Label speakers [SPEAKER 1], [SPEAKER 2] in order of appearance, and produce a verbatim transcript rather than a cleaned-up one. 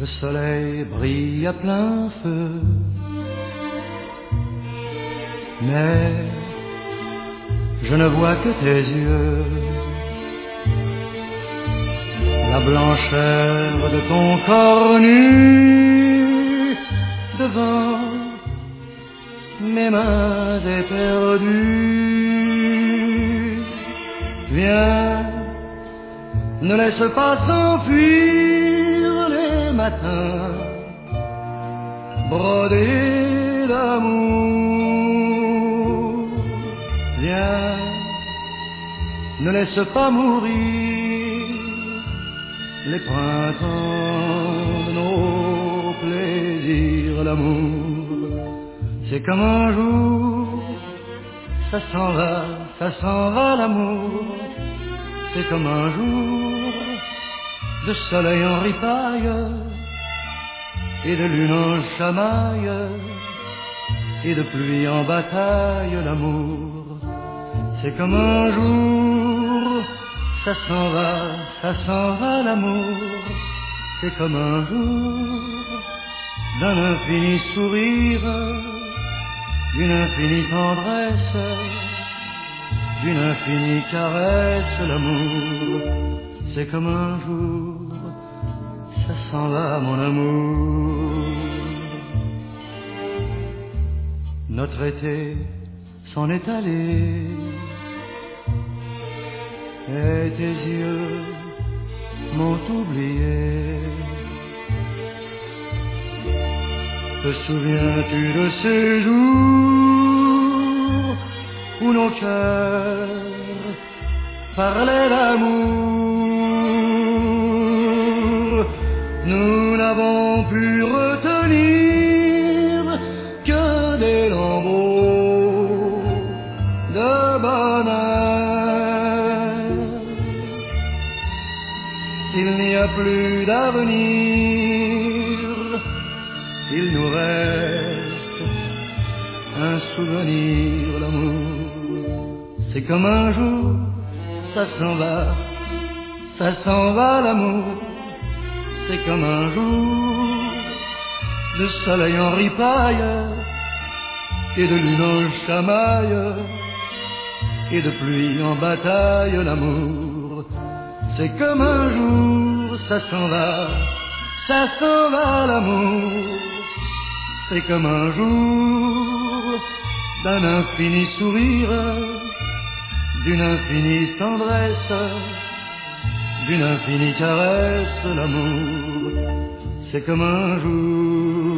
[SPEAKER 1] Le soleil brille à plein feu, mais je ne vois que tes yeux. La blancheur de ton corps nu devant mes mains éperdues. Viens, ne laisse pas s'enfuir les matins brodés d'amour. Viens, ne laisse pas mourir les printemps de nos plaisirs. L'amour, c'est comme un jour, ça s'en va, ça s'en va. L'amour, c'est comme un jour de soleil en ripaille et de lune en chamaille et de pluie en bataille. L'amour, c'est comme un jour, ça s'en va, ça s'en va. L'amour, c'est comme un jour d'un infini sourire, d'une infinie tendresse, d'une infinie caresse. L'amour, c'est comme un jour, ça s'en va mon amour. Notre été s'en est allé, et tes yeux m'ont oublié. Te souviens-tu de ces jours où nos cœurs parlaient d'amour? Nous n'avons pu retenir que des lambeaux de bonheur. Il n'y a plus d'avenir, il nous reste un souvenir. L'amour, c'est comme un jour, ça s'en va, ça s'en va. L'amour, c'est comme un jour de soleil en ripaille et de lune en chamaille et de pluie en bataille. L'amour, c'est comme un jour, ça s'en va, ça s'en va. L'amour, c'est comme un jour d'un infini sourire, d'une infinie tendresse, d'une infinie caresse. L'amour, c'est comme un jour